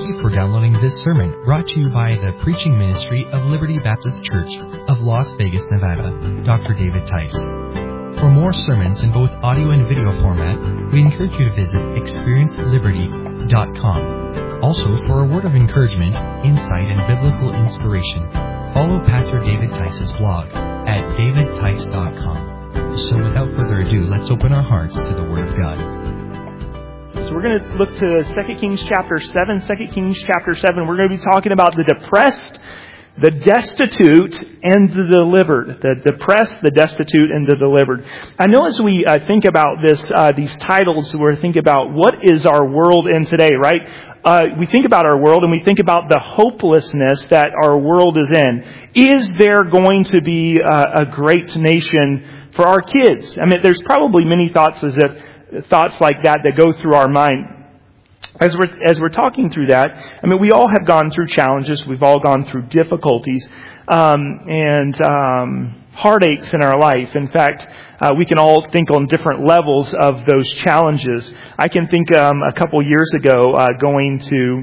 Thank you for downloading this sermon brought to you by the preaching ministry of Liberty Baptist Church of Las Vegas, Nevada, Dr. David Tice. For more sermons in both audio and video format, we encourage you to visit experienceliberty.com. Also, for a word of encouragement, insight, and biblical inspiration, follow Pastor David Tice's blog at davidtice.com. So without further ado, let's open our hearts to the Word of God. So we're going to look to 2 Kings chapter 7. 2 Kings chapter 7, we're going to be talking about the depressed, the destitute, and the delivered. The depressed, the destitute, and the delivered. I know as we think about these titles, we're thinking about what is our world in today, right? We think about our world and we think about the hopelessness that our world is in. Is there going to be a great nation for our kids? I mean, there's probably many thoughts like that go through our mind. As we're talking through that, I mean, we all have gone through challenges. We've all gone through difficulties and heartaches in our life. In fact, we can all think on different levels of those challenges. I can think a couple years ago going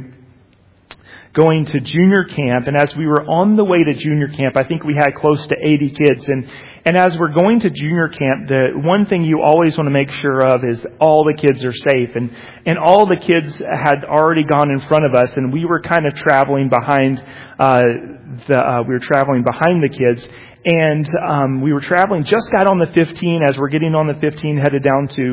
to junior camp, and as we were on the way to junior camp, I think we had close to 80 kids, and as we're going to junior camp, the one thing you always want to make sure of is all the kids are safe, and all the kids had already gone in front of us, and we were kind of traveling behind the kids, and we were traveling, just got on the 15, as we're getting on the 15, headed down to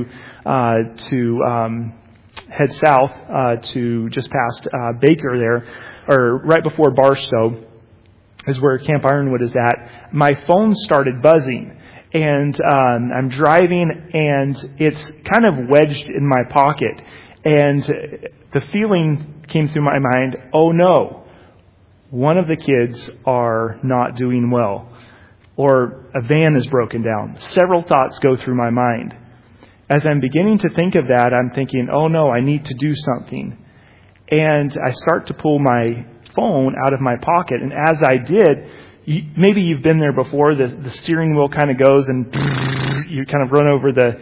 head south to just past Baker there, or right before Barstow is where Camp Ironwood is at. My phone started buzzing, and I'm driving, and it's kind of wedged in my pocket, and the feeling came through my mind, oh no, one of the kids are not doing well, or a van is broken down. Several thoughts go through my mind. As I'm beginning to think of that, I'm thinking, oh no, I need to do something. And I start to pull my phone out of my pocket. And as I did, maybe you've been there before, the steering wheel kind of goes and you kind of run over the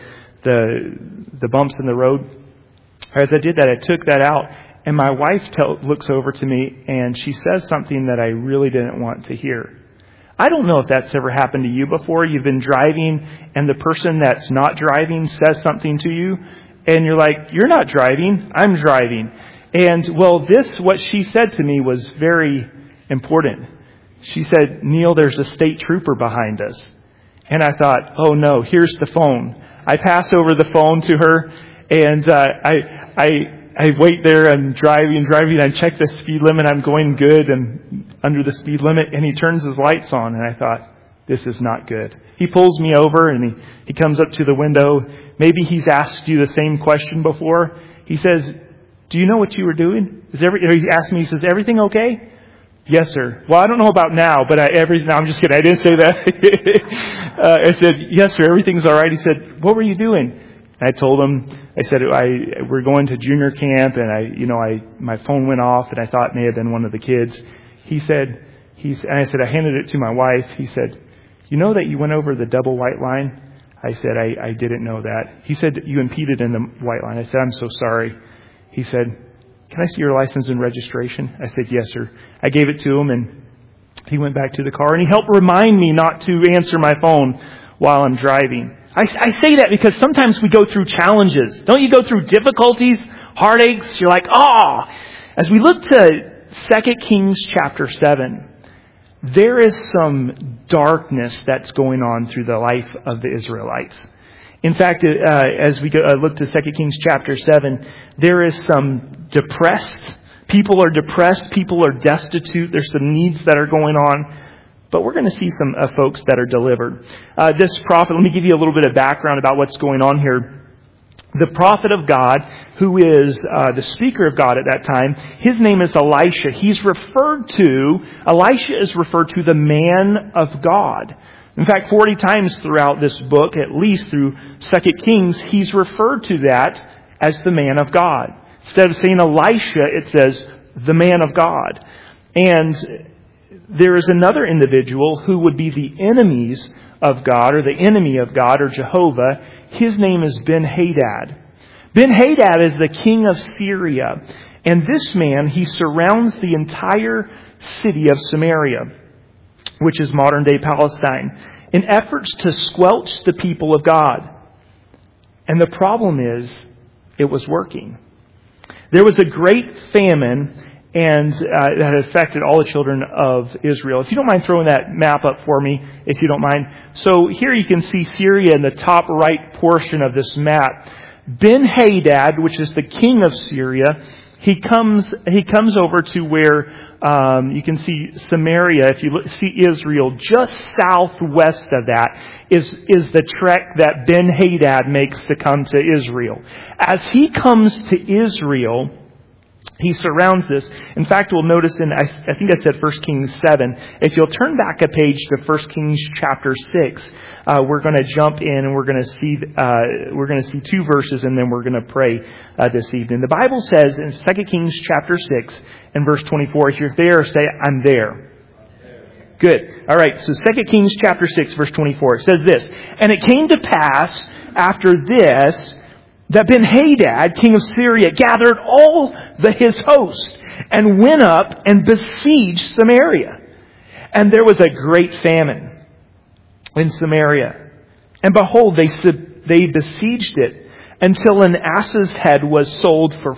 bumps in the road. As I did that, I took that out. And my wife looks over to me and she says something that I really didn't want to hear. I don't know if that's ever happened to you before. You've been driving and the person that's not driving says something to you and you're like, you're not driving, I'm driving. And well, what she said to me was very important. She said, Neil, there's a state trooper behind us. And I thought, oh no, here's the phone. I pass over the phone to her and I wait there and driving. I check the speed limit. I'm going good and under the speed limit. And he turns his lights on. And I thought, this is not good. He pulls me over and he comes up to the window. Maybe he's asked you the same question before. He says, do you know what you were doing? He asked me, he says, everything okay? Yes, sir. Well, I don't know about now, but I'm just kidding. I didn't say that. I said, yes, sir. Everything's all right. He said, what were you doing? I told him, I said, we're going to junior camp and my phone went off and I thought it may have been one of the kids. And I said, I handed it to my wife. He said, you know that you went over the double white line? I said, I didn't know that. He said, you impeded in the white line. I said, I'm so sorry. He said, can I see your license and registration? I said, yes, sir. I gave it to him and he went back to the car and he helped remind me not to answer my phone while I'm driving. I say that because sometimes we go through challenges. Don't you go through difficulties, heartaches? You're like, As we look to 2 Kings chapter 7, there is some darkness that's going on through the life of the Israelites. In fact, as we look to 2 Kings chapter 7, there is some depressed. People are depressed. People are destitute. There's some needs that are going on. But we're going to see some folks that are delivered. This prophet, let me give you a little bit of background about what's going on here. The prophet of God, who is the speaker of God at that time, his name is Elisha. Elisha is referred to the man of God. In fact, 40 times throughout this book, at least through 2 Kings, he's referred to that as the man of God. Instead of saying Elisha, it says the man of God. And there is another individual who would be the enemies of God, or the enemy of God, or Jehovah. His name is Ben-Hadad. Ben-Hadad is the king of Syria. And this man, he surrounds the entire city of Samaria, which is modern-day Palestine, in efforts to squelch the people of God. And the problem is, it was working. There was a great famine and that had affected all the children of Israel. If you don't mind throwing that map up for me, if you don't mind. So here you can see Syria in the top right portion of this map. Ben-Hadad, which is the king of Syria, he comes over to where you can see Samaria. If you see Israel, just southwest of that is the trek that Ben-Hadad makes to come to Israel. As he comes to Israel, he surrounds this. In fact, we'll notice I think I said 1 Kings 7. If you'll turn back a page to 1 Kings chapter 6, we're going to jump in and we're going to see 2 verses and then we're going to pray this evening. The Bible says in 2 Kings chapter 6 and verse 24, if you're there, say, I'm there. Good. All right. So 2 Kings chapter 6 verse 24, it says this, and it came to pass after this that Ben-Hadad, king of Syria, gathered all his host and went up and besieged Samaria. And there was a great famine in Samaria. And behold, they besieged it until an ass's head was sold for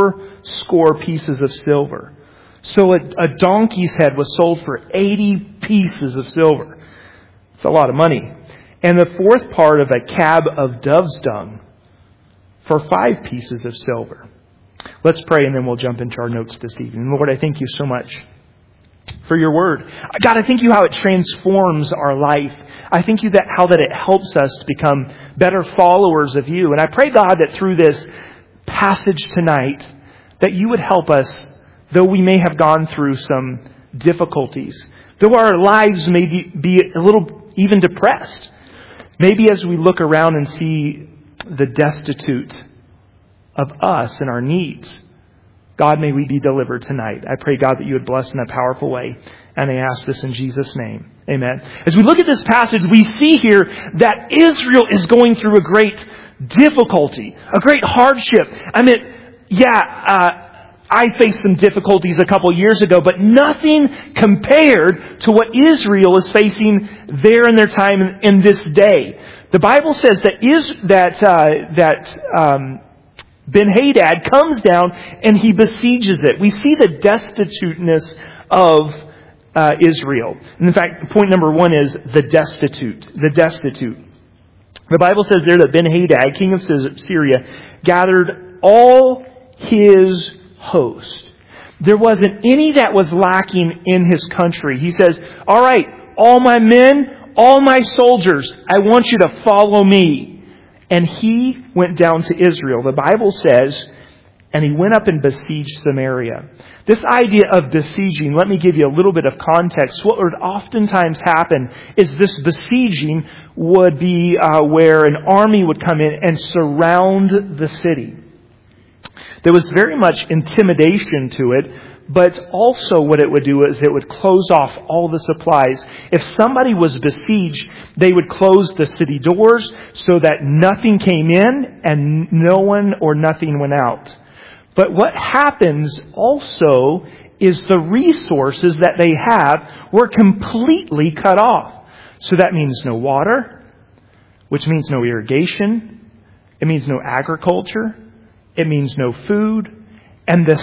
80 pieces of silver. So a donkey's head was sold for 80 pieces of silver. It's a lot of money. And the fourth part of a cab of dove's dung for 5 pieces of silver. Let's pray and then we'll jump into our notes this evening. Lord, I thank you so much for your word. God, I thank you how it transforms our life. I thank you how that it helps us to become better followers of you. And I pray, God, that through this passage tonight, that you would help us, though we may have gone through some difficulties, though our lives may be a little even depressed. Maybe as we look around and see the destitute of us and our needs, God, may we be delivered tonight. I pray, God, that you would bless in a powerful way. And I ask this in Jesus' name. Amen. As we look at this passage, we see here that Israel is going through a great difficulty, a great hardship. I mean, I faced some difficulties a couple years ago, but nothing compared to what Israel is facing there in their time in this day. The Bible says that Ben-Hadad comes down and he besieges it. We see the destituteness of Israel. And in fact, point number 1 is the destitute. The destitute. The Bible says there that Ben-Hadad, king of Syria, gathered all his host. There wasn't any that was lacking in his country. He says, all right, all my men, all my soldiers, I want you to follow me. And he went down to Israel. The Bible says, and he went up and besieged Samaria. This idea of besieging, let me give you a little bit of context. What would oftentimes happen is this besieging would be where an army would come in and surround the city. There was very much intimidation to it, but also what it would do is it would close off all the supplies. If somebody was besieged, they would close the city doors so that nothing came in and no one or nothing went out. But what happens also is the resources that they have were completely cut off. So that means no water, which means no irrigation. It means no agriculture. It means no food. And the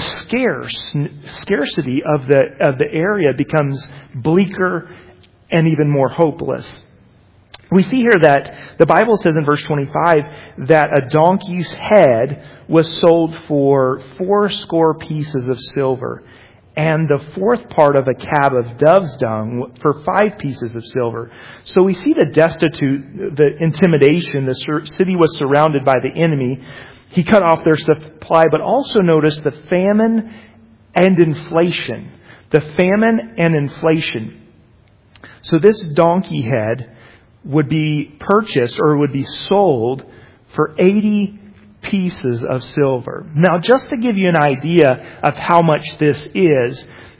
scarcity of the area becomes bleaker and even more hopeless. We see here that the Bible says in verse 25 that a donkey's head was sold for 80 pieces of silver, and the fourth part of a cab of dove's dung for 5 pieces of silver. So we see the destitute, the intimidation. The city was surrounded by the enemy. He cut off their supply, but also notice the famine and inflation. The famine and inflation. So this donkey head would be purchased or would be sold for 80 pieces of silver. Now, just to give you an idea of how much this is,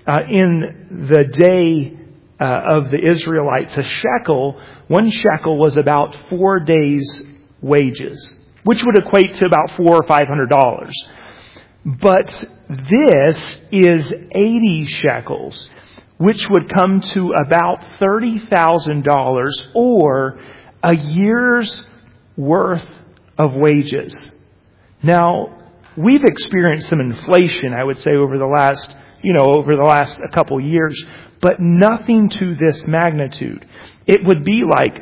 in the day of the Israelites, one shekel was about 4 days' wages, which would equate to about $400 or $500. But this is 80 shekels, which would come to about $30,000 or a year's worth of wages. Now, we've experienced some inflation, I would say, over the last a couple years, but nothing to this magnitude. It would be like,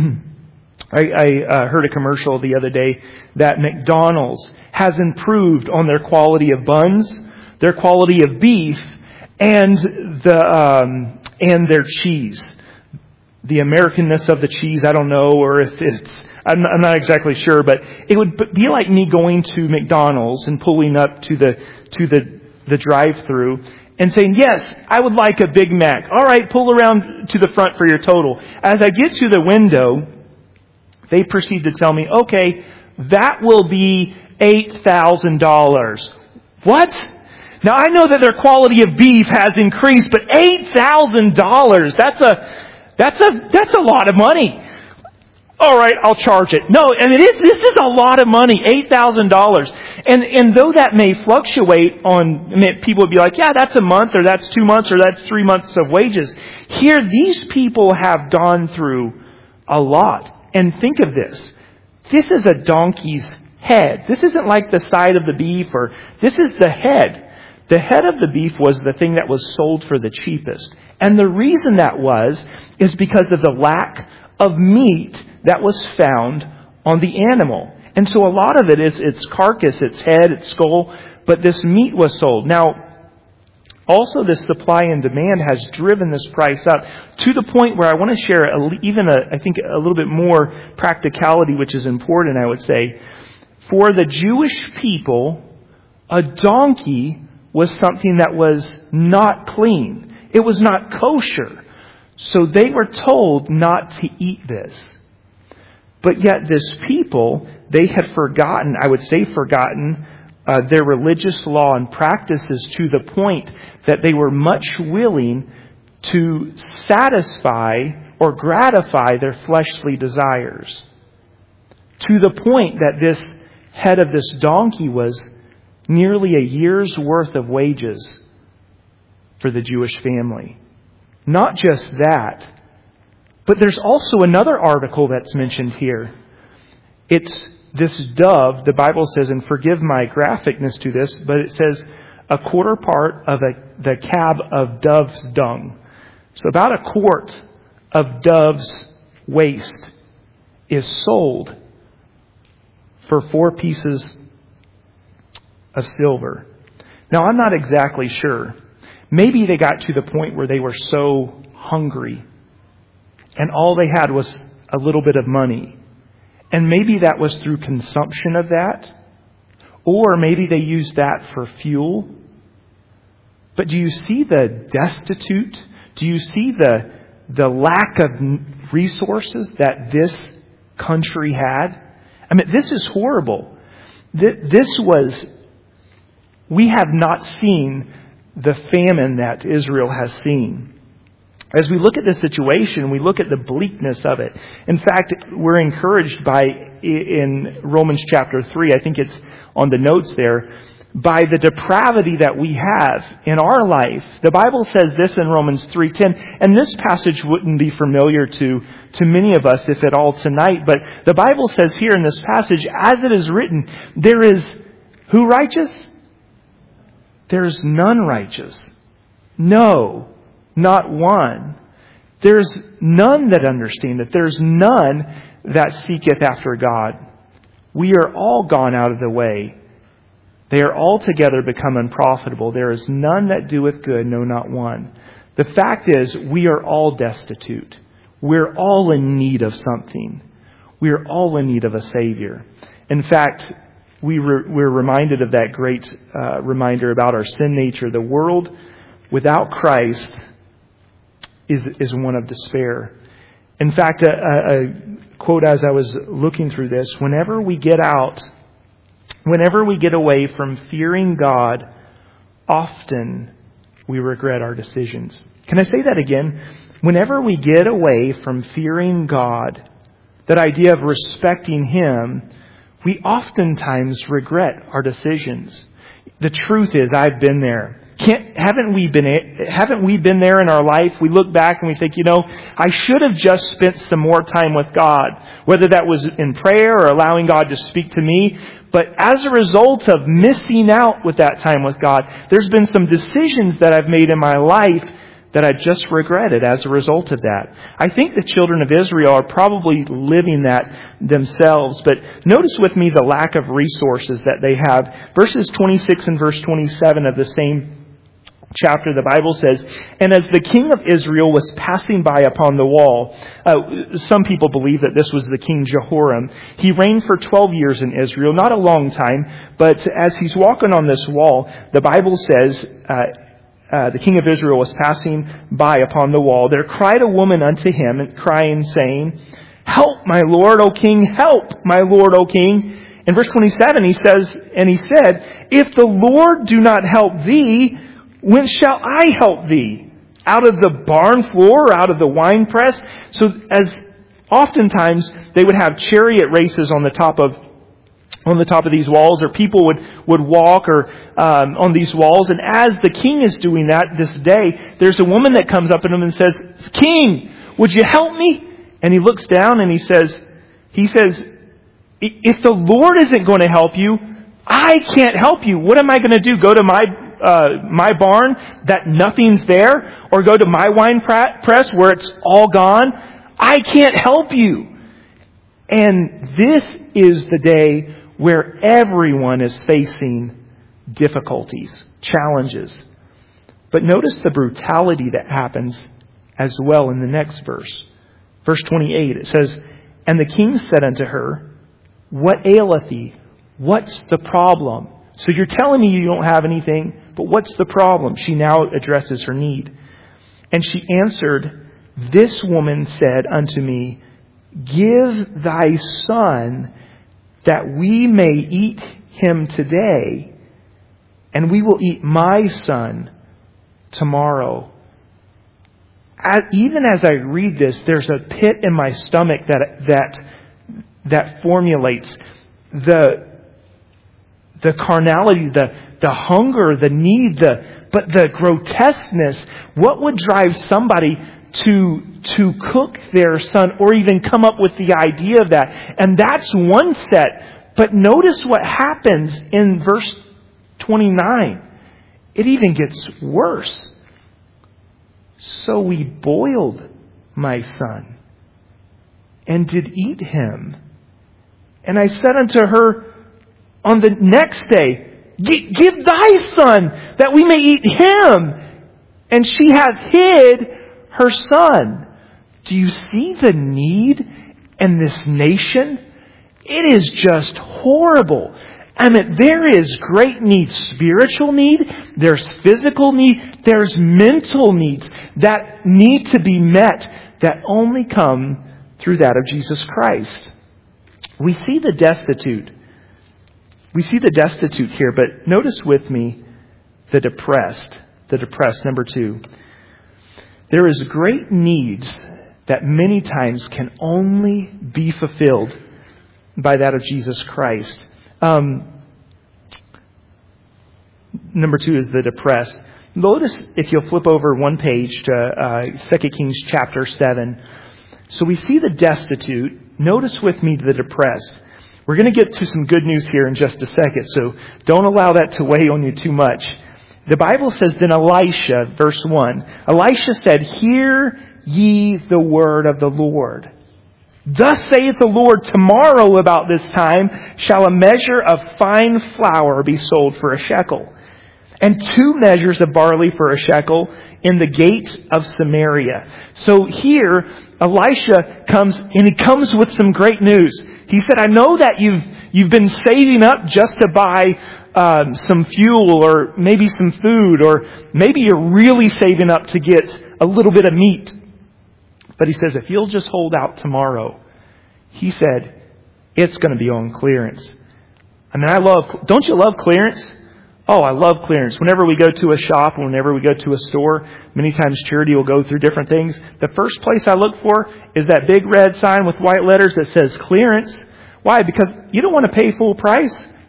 I heard a commercial the other day that McDonald's has improved on their quality of buns, their quality of beef, and their cheese. The Americanness of the cheese, I don't know, or if it's, I'm not exactly sure, but it would be like me going to McDonald's and pulling up to the drive-thru and saying, yes, I would like a Big Mac. All right, pull around to the front for your total. As I get to the window, they proceed to tell me, okay, that will be $8,000. What? Now I know that their quality of beef has increased, but $8,000, that's a lot of money. All right, I'll charge it. No, I mean, this is a lot of money, $8,000. And though that may fluctuate people would be like, yeah, that's a month, or that's 2 months, or that's 3 months of wages. Here, these people have gone through a lot. And think of this. This is a donkey's head. This isn't like the side of the beef, or this is the head. The head of the beef was the thing that was sold for the cheapest. And the reason that is because of the lack of meat that was found on the animal. And so a lot of it is its carcass, its head, its skull, but this meat was sold. Now, also this supply and demand has driven this price up to the point where I want to share I think a little bit more practicality, which is important, I would say. For the Jewish people, a donkey was something that was not clean. It was not kosher. So they were told not to eat this. But yet this people, they had forgotten their religious law and practices to the point that they were much willing to satisfy or gratify their fleshly desires. To the point that this head of this donkey was nearly a year's worth of wages for the Jewish family. Not just that, but there's also another article that's mentioned here. It's this dove, the Bible says, and forgive my graphicness to this, but it says a quarter part of the cab of dove's dung. So about a quart of dove's waste is sold for 4 pieces of silver. Now, I'm not exactly sure. Maybe they got to the point where they were so hungry and all they had was a little bit of money. And maybe that was through consumption of that. Or maybe they used that for fuel. But do you see the destitute? Do you see the lack of resources that this country had? I mean, this is horrible. We have not seen the famine that Israel has seen. As we look at this situation, we look at the bleakness of it. In fact, we're encouraged in Romans chapter 3, I think it's on the notes there, by the depravity that we have in our life. The Bible says this in Romans 3:10, and this passage wouldn't be familiar to many of us, if at all, tonight, but the Bible says here in this passage, as it is written, there is who righteous? There's none righteous. No, not one. There's none that understandeth. There's none that seeketh after God. We are all gone out of the way. They are altogether become unprofitable. There is none that doeth good, no, not one. The fact is, we are all destitute. We're all in need of something. We are all in need of a Savior. In fact, we're reminded of that great reminder about our sin nature. The world without Christ is one of despair. In fact, a quote as I was looking through this, whenever we get away from fearing God, often we regret our decisions. Can I say that again? Whenever we get away from fearing God, that idea of respecting Him, we oftentimes regret our decisions. the truth is, I've been there. Haven't we been there in our life? We look back and we think, I should have just spent some more time with God, whether that was in prayer or allowing God to speak to me. But as a result of missing out with that time with God, there's been some decisions that I've made in my life that I just regretted as a result of that. I think the children of Israel are probably living that themselves. But notice with me the lack of resources that they have. Verses 26 and verse 27 of the same chapter, the Bible says, "And as the king of Israel was passing by upon the wall," some people believe that this was the king Jehoram. He reigned for 12 years in Israel, not a long time, but as he's walking on this wall, the Bible says, the king of Israel was passing by upon the wall. There cried a woman unto him, crying, saying, "Help, my Lord, O king! Help, my Lord, O king!" In verse 27, he says, "And he said, If the Lord do not help thee, whence shall I help thee? Out of the barn floor, or out of the winepress?" So as oftentimes they would have chariot races on the top of these walls, or people would walk on these walls. And as the king is doing that this day, there's a woman that comes up to him and says, "King, would you help me?" And he looks down and he says, "If the Lord isn't going to help you, I can't help you. What am I going to do? Go to my barn that nothing's there, or go to my wine press where it's all gone? I can't help you." And this is the day where everyone is facing difficulties, challenges. But notice the brutality that happens as well in the next verse. Verse 28, it says, "And the king said unto her, What aileth thee? What's the problem?" So you're telling me you don't have anything, but what's the problem? She now addresses her need. "And she answered, This woman said unto me, Give thy son, that we may eat him today, and we will eat my son tomorrow." Even as I read this, there's a pit in my stomach that formulates the carnality, the hunger, the need, but the grotesqueness. What would drive somebody to cook their son, or even come up with the idea of that? And that's one set. But notice what happens in verse 29. It even gets worse. "So we boiled my son, and did eat him. And I said unto her on the next day, Give thy son, that we may eat him. And she hath hid her son." Do you see the need in this nation? It is just horrible. I mean, there is great need, spiritual need, there's physical need, there's mental needs that need to be met, that only come through that of Jesus Christ. We see the destitute. We see the destitute here, but notice with me the depressed. The depressed, number 2. There is great needs that many times can only be fulfilled by that of Jesus Christ. Number 2 is the depressed. Notice, if you'll flip over one page to 2 Kings chapter 7. So we see the destitute. Notice with me the depressed. We're going to get to some good news here in just a second, so don't allow that to weigh on you too much. The Bible says, "Then Elisha," verse 1, "Elisha said, Hear ye the word of the Lord. Thus saith the Lord, tomorrow about this time shall a measure of fine flour be sold for a shekel, and 2 measures of barley for a shekel in the gates of Samaria." So here, Elisha comes, and he comes with some great news. He said, "I know that you've been saving up just to buy some fuel, or maybe some food, or maybe you're really saving up to get a little bit of meat." But he says, if you'll just hold out tomorrow, he said, it's going to be on clearance. I mean, don't you love clearance? Oh, I love clearance. Whenever we go to a shop, and whenever we go to a store, many times Charity will go through different things. The first place I look for is that big red sign with white letters that says clearance. Why? Because you don't want to pay full price.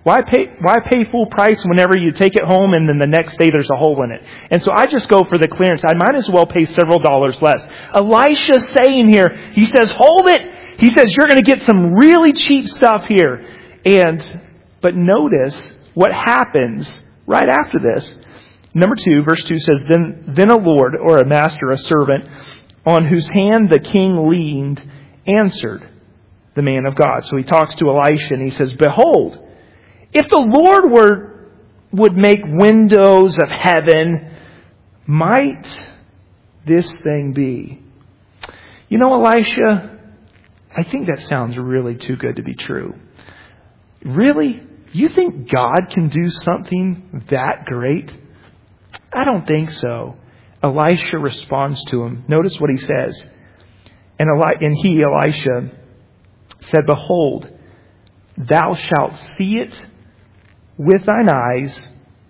Why pay full price whenever you take it home and then the next day there's a hole in it? And so I just go for the clearance. I might as well pay several dollars less. Elisha's saying here, he says, hold it. He says, you're going to get some really cheap stuff here. But notice what happens right after this. Number 2, verse 2 says, Then a lord, or a master, a servant, on whose hand the king leaned, answered the man of God. So he talks to Elisha and he says, Behold, if the Lord would make windows of heaven, might this thing be? You know, Elisha, I think that sounds really too good to be true. Really? You think God can do something that great? I don't think so. Elisha responds to him. Notice what he says. And Elisha, said, Behold, thou shalt see it with thine eyes,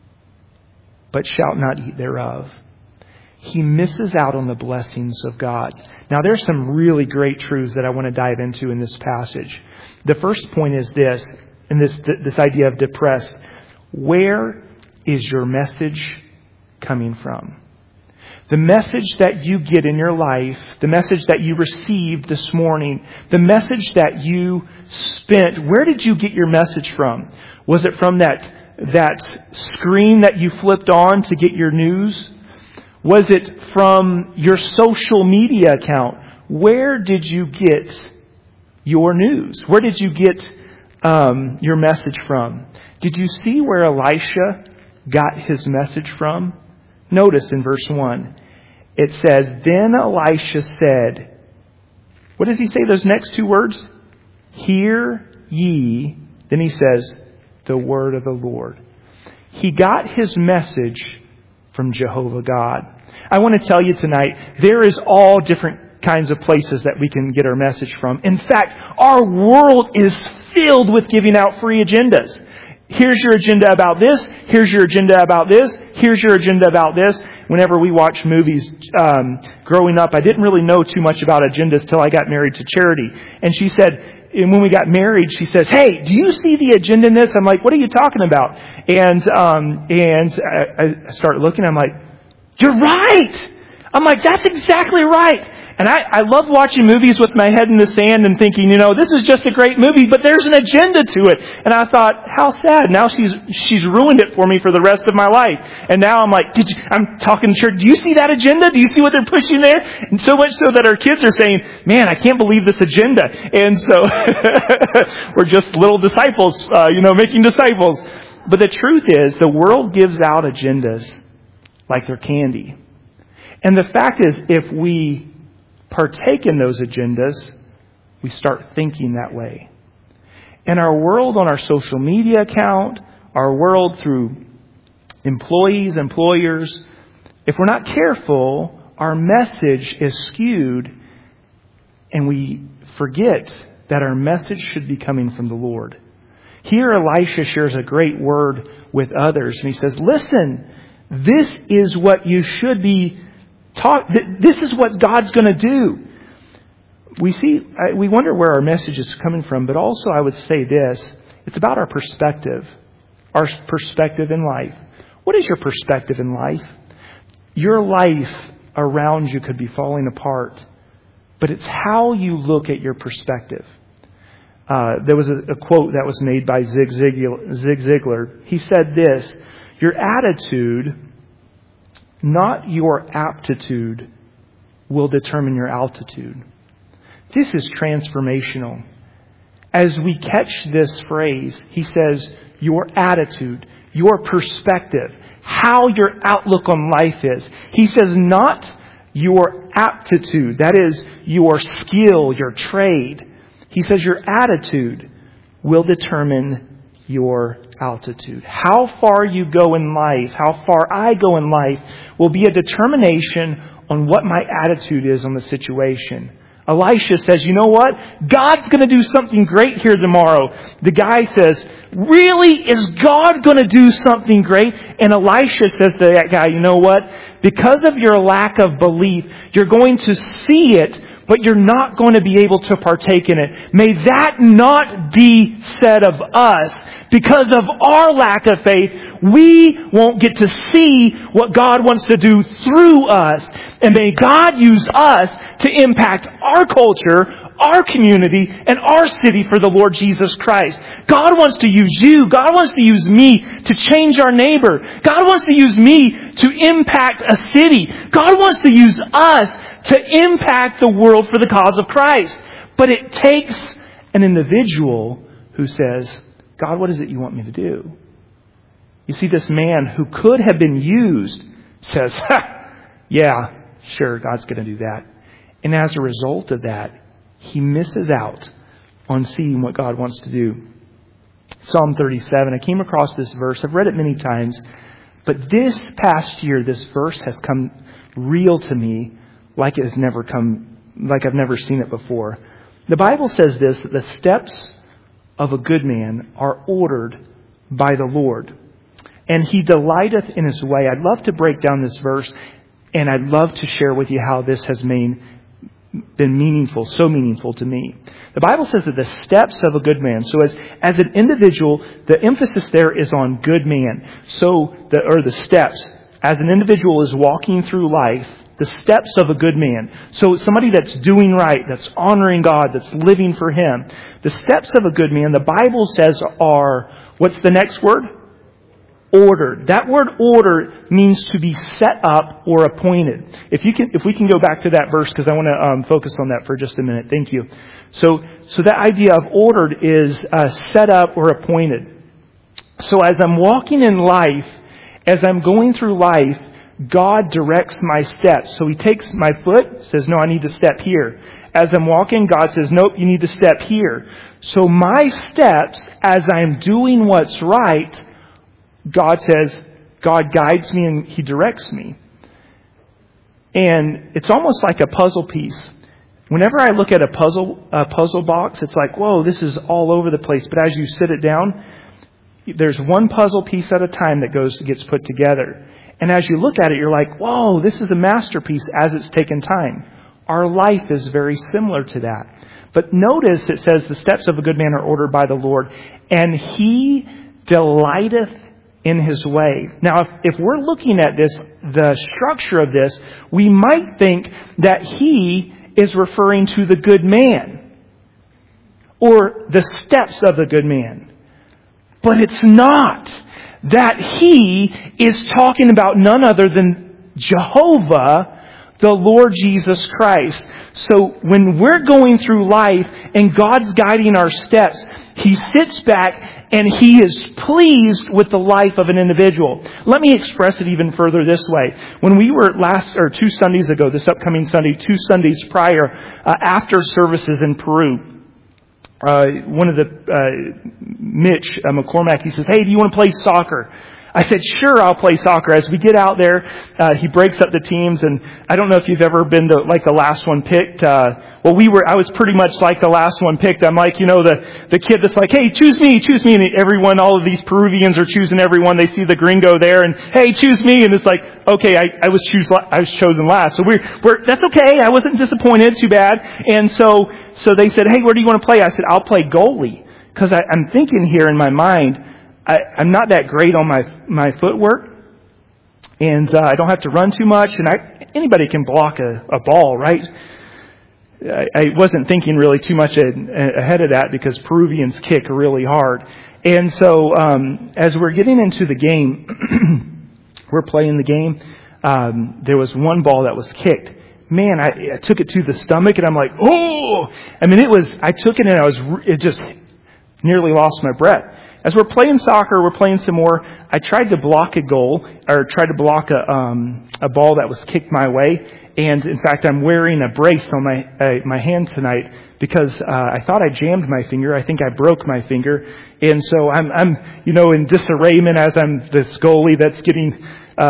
but shalt not eat thereof. He misses out on the blessings of God. Now, there's some really great truths that I want to dive into in this passage. The first point is this, and this idea of depressed. Where is your message coming from? The message that you get in your life, the message that you received this morning, the message that you spent, where did you get your message from? Was it from that screen that you flipped on to get your news? Was it from your social media account? Where did you get your news? Where did you get your message from? Did you see where Elisha got his message from? Notice in verse 1, it says, Then Elisha said, what does he say, those next 2 words? Hear ye. Then he says, the word of the Lord. He got his message from Jehovah God. I want to tell you tonight, there is all different kinds of places that we can get our message from. In fact, our world is filled with giving out free agendas. Here's your agenda about this. Here's your agenda about this. Here's your agenda about this. Whenever we watch movies, growing up, I didn't really know too much about agendas till I got married to Charity. And she said, and when we got married, she says, Hey, do you see the agenda in this? I'm like, what are you talking about? And I started looking. I'm like, you're right. I'm like, that's exactly right. And I love watching movies with my head in the sand and thinking, this is just a great movie, but there's an agenda to it. And I thought, how sad. Now she's ruined it for me for the rest of my life. And now I'm like, I'm talking to church. Do you see that agenda? Do you see what they're pushing there? And so much so that our kids are saying, man, I can't believe this agenda. And so we're just little disciples, making disciples. But the truth is, the world gives out agendas like they're candy. And the fact is, if we partake in those agendas, we start thinking that way. And our world on our social media account, our world through employees, employers, if we're not careful, our message is skewed and we forget that our message should be coming from the Lord. Here Elisha shares a great word with others and he says, listen, this is what you should be taught. This is what God's going to do. We wonder where our message is coming from, but also I would say this, it's about our perspective in life. What is your perspective in life? Your life around you could be falling apart, but it's how you look at your perspective. There was a quote that was made by Zig Ziglar. He said this, your attitude, not your aptitude, will determine your altitude. This is transformational. As we catch this phrase, he says, your attitude, your perspective, how your outlook on life is. He says, not your aptitude, that is your skill, your trade. He says your attitude will determine your altitude. How far you go in life, how far I go in life, will be a determination on what my attitude is on the situation. Elisha says, you know what? God's going to do something great here tomorrow. The guy says, really? Is God going to do something great? And Elisha says to that guy, you know what? Because of your lack of belief, you're going to see it, but you're not going to be able to partake in it. May that not be said of us. Because of our lack of faith, we won't get to see what God wants to do through us. And may God use us to impact our culture, our community, and our city for the Lord Jesus Christ. God wants to use you. God wants to use me to change our neighbor. God wants to use me to impact a city. God wants to use us to impact the world for the cause of Christ. But it takes an individual who says, God, what is it you want me to do? You see, this man who could have been used says, yeah, sure, God's going to do that. And as a result of that, he misses out on seeing what God wants to do. Psalm 37, I came across this verse. I've read it many times. But this past year, this verse has come real to me like it has never come, like I've never seen it before. The Bible says this, that the steps of a good man are ordered by the Lord, and he delighteth in his way. I'd love to break down this verse, and I'd love to share with you how this has been meaningful, so meaningful to me. The Bible says that the steps of a good man. So as an individual, the emphasis there is on good man. So the steps. As an individual is walking through life, the steps of a good man. So somebody that's doing right, that's honoring God, that's living for Him. The steps of a good man, the Bible says are, what's the next word? Ordered. That word order means to be set up or appointed. If we can go back to that verse, because I want to focus on that for just a minute. Thank you. So that idea of ordered is set up or appointed. So as I'm walking in life, as I'm going through life, God directs my steps. So He takes my foot, says, no, I need to step here. As I'm walking, God says, nope, you need to step here. So my steps, as I'm doing what's right, God says, God guides me and He directs me. And it's almost like a puzzle piece. Whenever I look at a puzzle box, it's like, whoa, this is all over the place. But as you sit it down, there's one puzzle piece at a time that gets put together. And as you look at it, you're like, whoa, this is a masterpiece as it's taken time. Our life is very similar to that. But notice it says the steps of a good man are ordered by the Lord, and He delighteth in His way. Now, if we're looking at this, the structure of this, we might think that He is referring to the good man or the steps of the good man. But it's not. That He is talking about none other than Jehovah, the Lord Jesus Christ. So when we're going through life and God's guiding our steps, He sits back and He is pleased with the life of an individual. Let me express it even further this way. When we were 2 Sundays ago, this upcoming Sunday, 2 Sundays prior, after services in Peru, one of Mitch McCormack, he says, hey, do you want to play soccer? I said, sure, I'll play soccer. As we get out there, he breaks up the teams, and I don't know if you've ever been to like the last one picked. I was pretty much like the last one picked. I'm like, the kid that's like, hey, choose me, and everyone, all of these Peruvians are choosing everyone. They see the gringo there, and hey, choose me, and it's like, okay, I was chosen last. So that's okay. I wasn't disappointed, too bad. And so they said, hey, where do you want to play? I said, I'll play goalie, because I'm thinking here in my mind, I'm not that great on my footwork, and I don't have to run too much, and anybody can block a ball, right? I wasn't thinking really too much ahead of that because Peruvians kick really hard. And so as we're getting into the game, we're playing the game, there was one ball that was kicked. Man, I took it to the stomach, and I'm like, oh! I mean, I took it, and it just nearly lost my breath. As we're playing soccer, we're playing some more. I tried to block a goal, or tried to block a ball that was kicked my way. And in fact, I'm wearing a brace on my hand tonight because I thought I jammed my finger. I think I broke my finger, and so I'm in disarrayment as I'm this goalie that's getting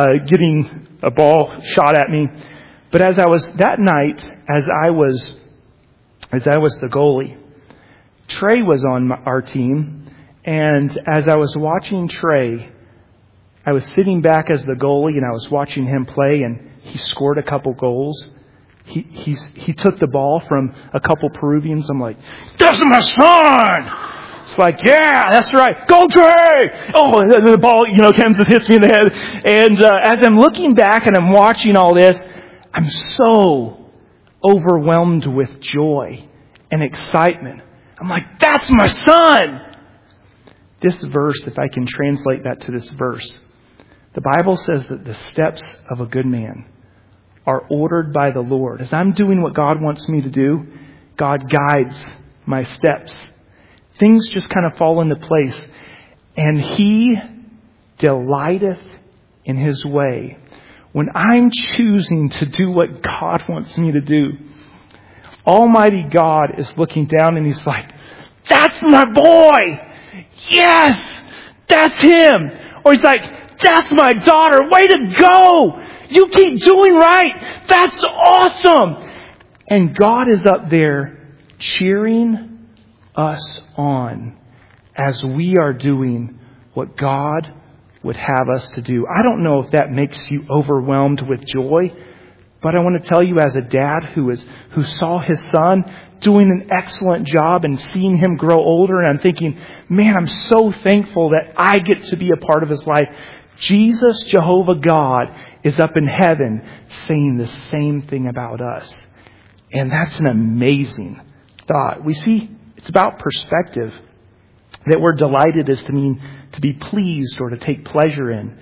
a ball shot at me. But as I was that night, as I was the goalie, Trey was on our team. And as I was watching Trey, I was sitting back as the goalie, and I was watching him play, and he scored a couple goals. he took the ball from a couple Peruvians. I'm like, that's my son! It's like, yeah, that's right. Go Trey! Oh, and the ball, comes and hits me in the head. And as I'm looking back and I'm watching all this, I'm so overwhelmed with joy and excitement. I'm like, that's my son! This verse, if I can translate that to this verse, the Bible says that the steps of a good man are ordered by the Lord. As I'm doing what God wants me to do, God guides my steps. Things just kind of fall into place. And He delighteth in His way. When I'm choosing to do what God wants me to do, Almighty God is looking down and He's like, that's my boy! Yes! That's him! Or He's like, that's my daughter! Way to go! You keep doing right! That's awesome! And God is up there cheering us on as we are doing what God would have us to do. I don't know if that makes you overwhelmed with joy, but I want to tell you as a dad who saw his son doing an excellent job and seeing him grow older, and I'm thinking, man, I'm so thankful that I get to be a part of his life. Jesus, Jehovah God, is up in heaven saying the same thing about us. And that's an amazing thought. We see it's about perspective. That word delighted is to mean to be pleased or to take pleasure in.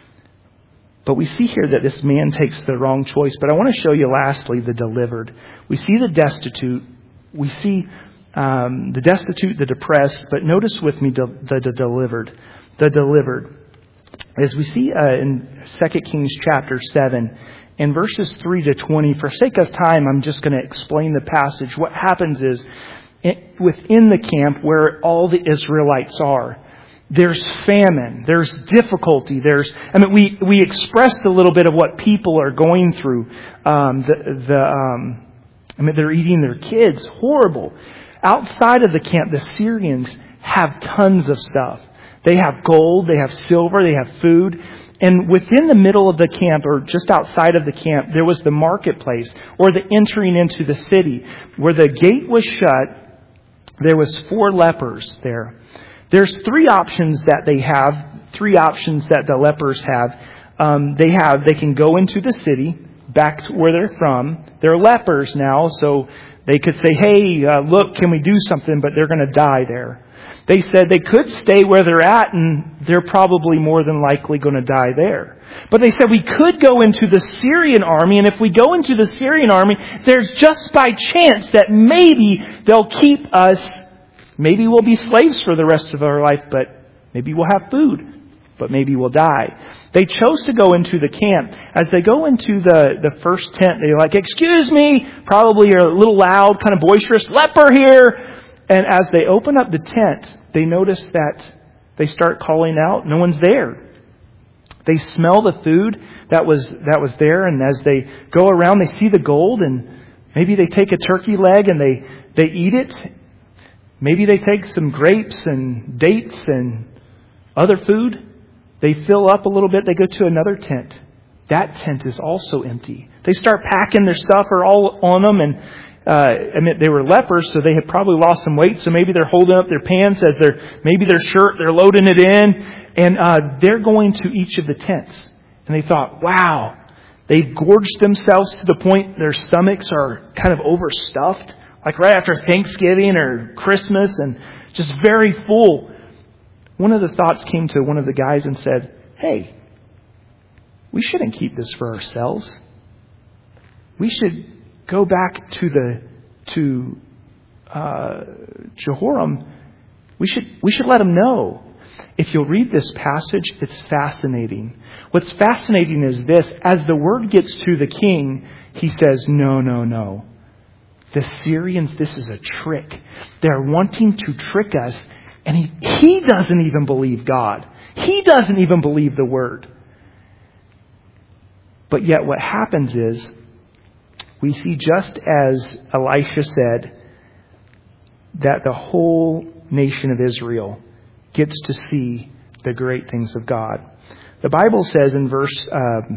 But we see here that this man takes the wrong choice. But I want to show you lastly the delivered. We see the destitute. We see the destitute, the depressed. But notice with me the delivered. The delivered. As we see in 2 Kings chapter 7, in verses 3 to 20, for sake of time, I'm just going to explain the passage. What happens is, within the camp where all the Israelites are, there's famine, there's difficulty, we expressed a little bit of what people are going through. They're eating their kids, horrible. Outside of the camp, the Syrians have tons of stuff. They have gold, they have silver, they have food. And within the middle of the camp, or just outside of the camp, there was the marketplace, or the entering into the city. Where the gate was shut, there was 4 lepers there. There's 3 options that they have, 3 options that the lepers have. They can go into the city, back to where they're from. They're lepers now, so they could say, hey, look, can we do something? But they're going to die there. They said they could stay where they're at, and they're probably more than likely going to die there. But they said we could go into the Syrian army, and if we go into the Syrian army, there's just by chance that maybe they'll keep us. Maybe we'll be slaves for the rest of our life, but maybe we'll have food, but maybe we'll die. They chose to go into the camp. As they go into the first tent, they're like, excuse me, probably are a little loud, kind of boisterous, leper here. And as they open up the tent, they notice that they start calling out. No one's there. They smell the food that was there, and as they go around, they see the gold, and maybe they take a turkey leg and they eat it. Maybe they take some grapes and dates and other food. They fill up a little bit. They go to another tent. That tent is also empty. They start packing their stuff are all on them, and they were lepers, so they had probably lost some weight. So maybe they're holding up their pants as maybe their shirt, they're loading it in, and they're going to each of the tents. And they thought, wow, they've gorged themselves to the point their stomachs are kind of overstuffed, like right after Thanksgiving or Christmas, and just very full. One of the thoughts came to one of the guys and said, hey, we shouldn't keep this for ourselves. We should go back to Jehoram. We should let him know. If you'll read this passage, it's fascinating. What's fascinating is this: as the word gets to the king, he says, no. The Syrians, this is a trick. They're wanting to trick us, and he doesn't even believe God. He doesn't even believe the word. But yet what happens is, we see, just as Elisha said, that the whole nation of Israel gets to see the great things of God. The Bible says in verse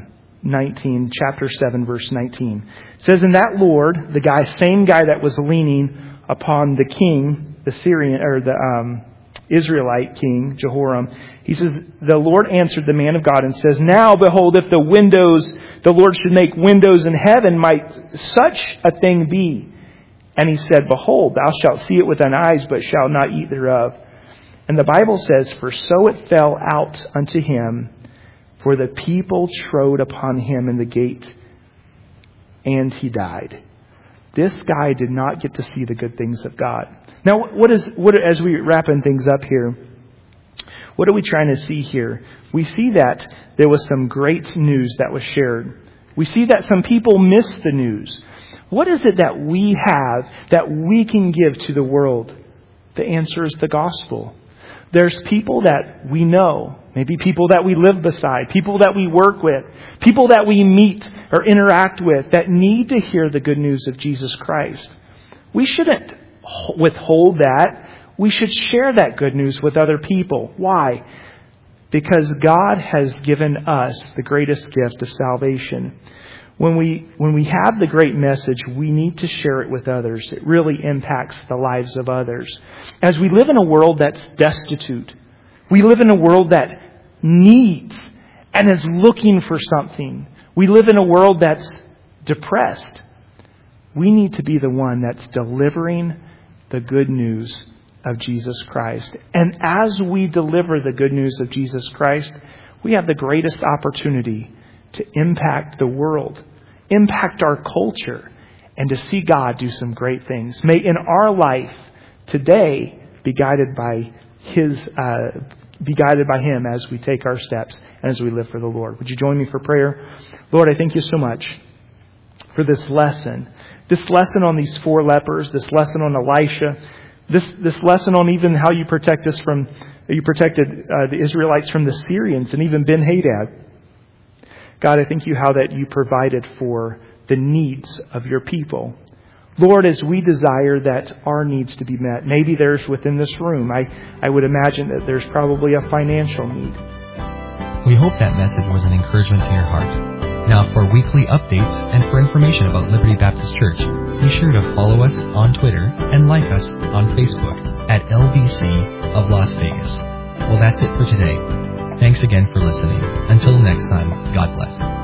19, chapter 7, verse 19. It says, "And that Lord," the same guy that was leaning upon the king, the Syrian, or the Israelite king, Jehoram, he says, "The Lord answered the man of God and says, Now, behold, if the Lord should make windows in heaven, might such a thing be? And he said, Behold, thou shalt see it with thine eyes, but shalt not eat thereof. And the Bible says, For so it fell out unto him, for the people trode upon him in the gate, and he died." This guy did not get to see the good things of God. Now, as we wrapping things up here, what are we trying to see here? We see that there was some great news that was shared. We see that some people missed the news. What is it that we have that we can give to the world? The answer is the gospel. There's people that we know, maybe people that we live beside, people that we work with, people that we meet or interact with that need to hear the good news of Jesus Christ. We shouldn't withhold that. We should share that good news with other people. Why? Because God has given us the greatest gift of salvation. When we have the great message, we need to share it with others. It really impacts the lives of others. As we live in a world that's destitute, we live in a world that needs and is looking for something. We live in a world that's depressed. We need to be the one that's delivering the good news of Jesus Christ. And as we deliver the good news of Jesus Christ, we have the greatest opportunity to impact the world, impact our culture, and to see God do some great things. May in our life today be guided by Him as we take our steps and as we live for the Lord. Would you join me for prayer? Lord, I thank you so much for this lesson on these 4 lepers, this lesson on Elisha, this lesson on even how you protected the Israelites from the Syrians and even Ben-Hadad. God, I thank you how that you provided for the needs of your people. Lord, as we desire that our needs to be met, maybe there's within this room, I would imagine that there's probably a financial need. We hope that message was an encouragement to your heart. Now, for weekly updates and for information about Liberty Baptist Church, be sure to follow us on Twitter and like us on Facebook at LBC of Las Vegas. Well, that's it for today. Thanks again for listening. Until next time, God bless.